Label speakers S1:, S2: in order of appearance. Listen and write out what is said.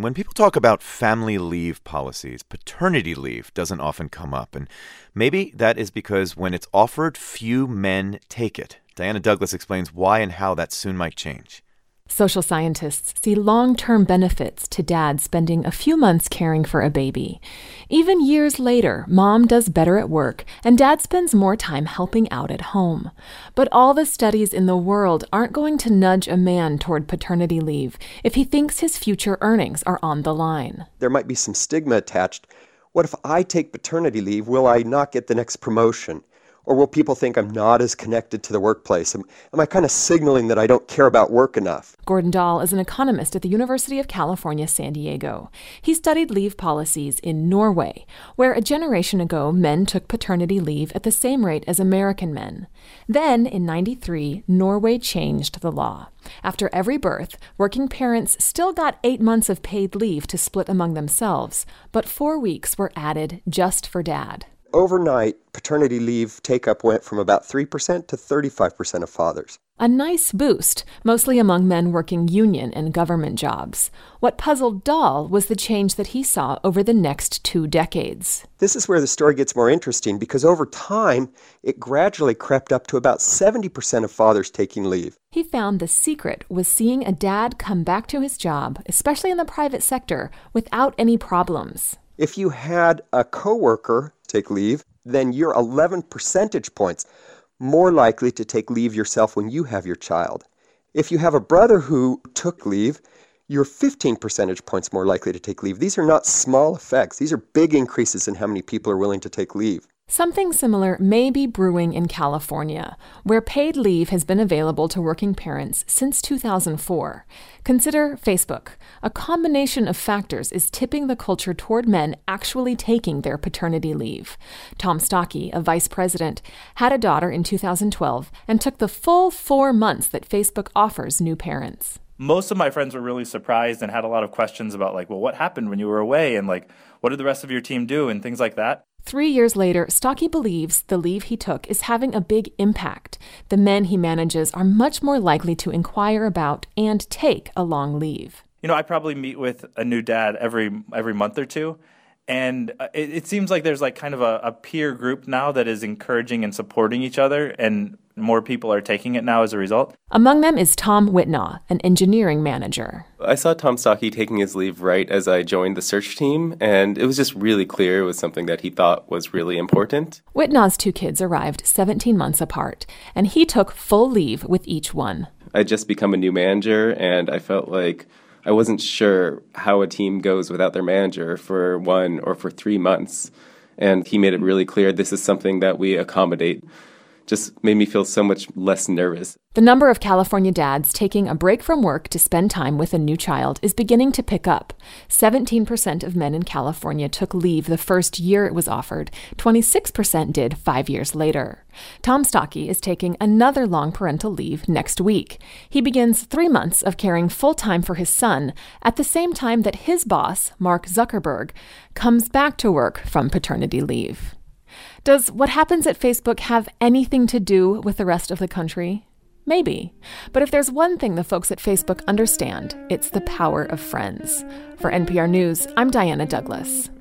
S1: when people talk about family leave policies, paternity leave doesn't often come up. And maybe that is because when it's offered, few men take it. Diana Douglas explains why and how that soon might change.
S2: Social scientists see long-term benefits to dad spending a few months caring for a baby. Even years later, mom does better at work and dad spends more time helping out at home. But all the studies in the world aren't going to nudge a man toward paternity leave if he thinks his future earnings are on the line.
S3: There might be some stigma attached. What if I take paternity leave? Will I not get the next promotion? Or will people think I'm not as connected to the workplace? Am I kind of signaling that I don't care about work enough?
S2: Gordon Dahl is an economist at the University of California, San Diego. He studied leave policies in Norway, where a generation ago men took paternity leave at the same rate as American men. Then, in '93, Norway changed the law. After every birth, working parents still got 8 months of paid leave to split among themselves, but 4 weeks were added just for dad.
S3: Overnight, paternity leave take-up went from about 3% to 35% of fathers.
S2: A nice boost, mostly among men working union and government jobs. What puzzled Dahl was the change that he saw over the next 2 decades.
S3: This is where the story gets more interesting because over time, it gradually crept up to about 70% of fathers taking leave.
S2: He found the secret was seeing a dad come back to his job, especially in the private sector, without any problems.
S3: If you had a coworker take leave, then you're 11 percentage points more likely to take leave yourself when you have your child. If you have a brother who took leave, you're 15 percentage points more likely to take leave. These are not small effects. These are big increases in how many people are willing to take leave.
S2: Something similar may be brewing in California, where paid leave has been available to working parents since 2004. Consider Facebook. A combination of factors is tipping the culture toward men actually taking their paternity leave. Tom Stocky, a vice president, had a daughter in 2012 and took the full 4 months that Facebook offers new parents.
S4: Most of my friends were really surprised and had a lot of questions about, well, what happened when you were away? And, what did the rest of your team do? And things like that.
S2: 3 years later, Stocky believes the leave he took is having a big impact. The men he manages are much more likely to inquire about and take a long leave.
S4: I probably meet with a new dad every month or two. And it seems like there's kind of a peer group now that is encouraging and supporting each other, and more people are taking it now as a result.
S2: Among them is Tom Whitnaw, an engineering manager.
S5: I saw Tom Stocky taking his leave right as I joined the search team, and it was just really clear it was something that he thought was really important.
S2: Whitnaw's 2 kids arrived 17 months apart, and he took full leave with each one.
S5: I'd just become a new manager, and I felt like I wasn't sure how a team goes without their manager for 1 or for 3 months. And he made it really clear this is something that we accommodate. Just made me feel so much less nervous.
S2: The number of California dads taking a break from work to spend time with a new child is beginning to pick up. 17% of men in California took leave the first year it was offered. 26% did 5 years later. Tom Stocky is taking another long parental leave next week. He begins 3 months of caring full-time for his son at the same time that his boss, Mark Zuckerberg, comes back to work from paternity leave. Does what happens at Facebook have anything to do with the rest of the country? Maybe. But if there's one thing the folks at Facebook understand, it's the power of friends. For NPR News, I'm Diana Douglas.